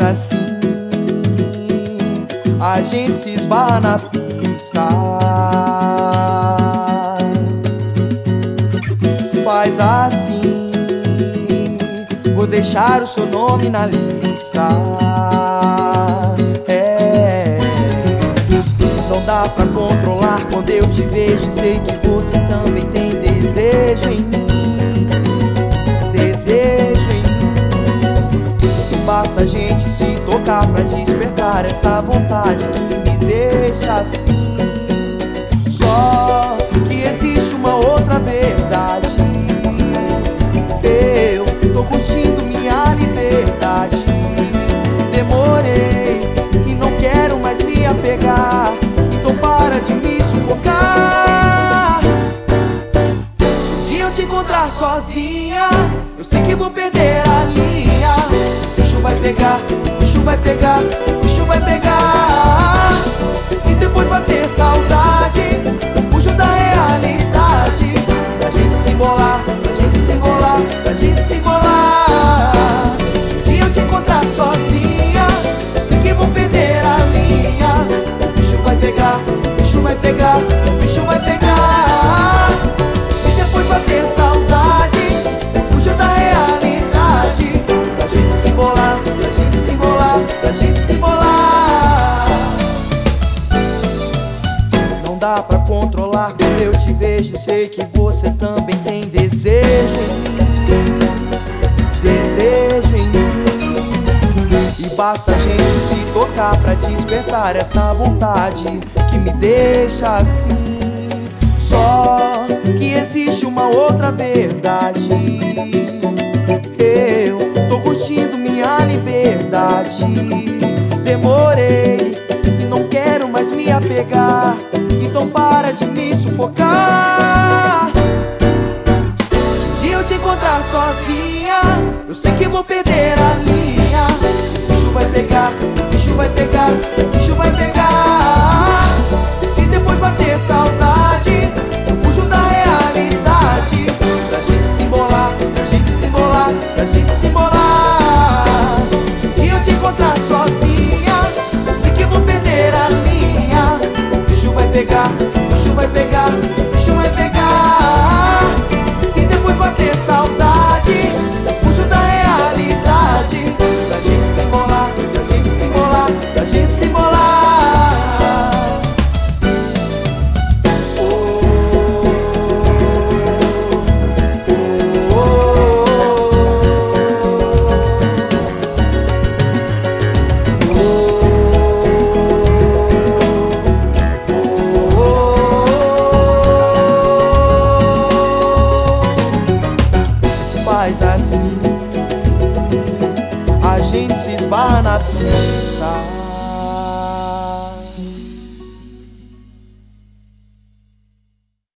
assim, a gente se esbarra na pista. Faz assim, vou deixar o seu nome na lista. Não dá pra controlar quando eu te vejo. Sei que você também tem desejo em mim. Desejo em mim. E basta a gente se tocar pra despertar essa vontade que me deixa assim. Só que existe uma outra verdade. Eu tô curtindo minha liberdade. Demorei e não quero mais me apegar. Então para de me sufocar. Se um dia eu te encontrar sozinha, eu sei que vou perder a linha. O bicho vai pegar, o bicho vai pegar, o bicho vai pegar. E se depois bater saudade, eu fujo da realidade. Pra gente se embolar, pra gente se embolar, pra gente se embolar. Se um dia eu te encontrar sozinha, eu sei que vou perder a linha. O bicho vai pegar, o bicho vai pegar, o bicho vai pegar. E se depois bater saudade, eu fujo da realidade. Pra gente se embolar, pra gente se embolar, pra gente se embolar. Não dá pra controlar quando eu te vejo. Sei que você também tem desejo em mim. Desejo em mim. E basta a gente se tocar pra despertar essa vontade que me deixa assim. Só que existe uma outra verdade. Eu tô curtindo minha liberdade. Demorei e não quero mais me apegar. Então para de me sufocar. Se um dia eu te encontrar sozinha, eu sei que vou perder a linha. O bicho vai pegar, o bicho vai pegar, o bicho vai pegar. E se depois bater saudade, eu fujo da realidade. Pra gente se embolar, pra gente se embolar, pra gente se embolar. Se um dia eu te encontrar sozinha, eu sei que vou perder a linha. O bicho vai pegar, o bicho vai pegar, o bicho vai pegar. E se depois bater saudade, eu fujo da realidade. Pra gente se embolar, pra gente se embolar, pra gente se embolar. Faz assim, a gente se esbarra na pista.